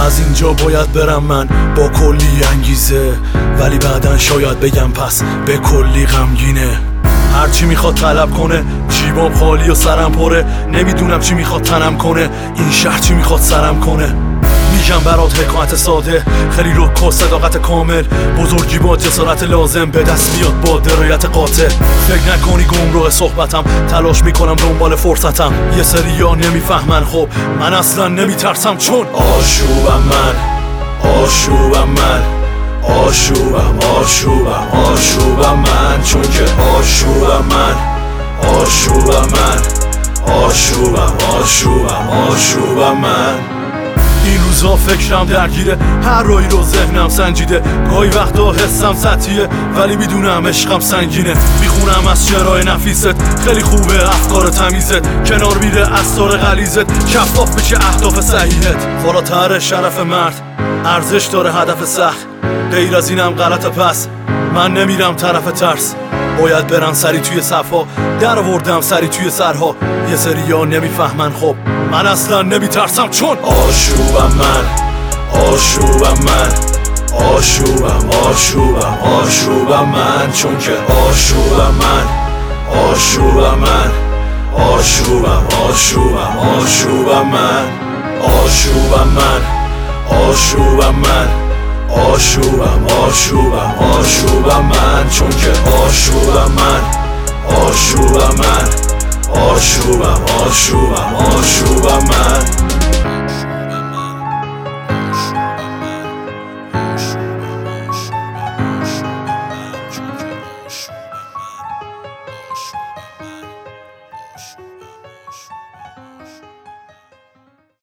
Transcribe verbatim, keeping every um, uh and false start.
از اینجا باید برم من با کلی انگیزه، ولی بعدن شاید بگم پس به کلی غمگینه. هرچی میخواد طلب کنه، جیبام خالی و سرم پره، نمیدونم چی میخواد تنم کنه، این شهر چی میخواد سرم کنه. میگم برات حکایت ساده، خیلی رک و صداقت کامل، بزرگی با جسارت لازم به دست میاد با درایت قاطع. فکر نکنی گمراه صحبتم، تلاش میکنم دنبال فرصتم. یه سریا نمیفهمن خب من اصلا نمیترسم، چون آشوبم من، آشوبم من، آشوبم آشوبم آشوبم من، چون که آشوبم من، آشوبم من، آشوبم آشوبم آشوبم من. این روزا فکرم درگیره، هر روی رو ذهنم سنجیده، گاهی وقتا حسم سطحیه ولی میدونم عشقم سنگینه. میخونم از شعرهای نفیست، خیلی خوبه افکار تمیزت، کنار میره اسرار غلیظت، شفاف بشه اهداف صحیحت. بالاتر شرف مرد ارزش داره هدف سخت، غیر از اینم غلط. پس من نمیرم طرف ترس، باید برن سری توی صفها، در آوردم سری توی سرها. یه سریا نمیفهمن خب من اصلا نمیترسم، چون آشوبم من، آشوبم من، آشوبم آشوبم آشوبم من، چون که آشوبم من، آشوبم من، آشوبم آشوبم آشوبم من، آشوبم من، آشوبم من، آشوبم آشوبم آشوبم من، چون که آشوبم من، آشوبم من، آشوبم آشوبم آشوبم من.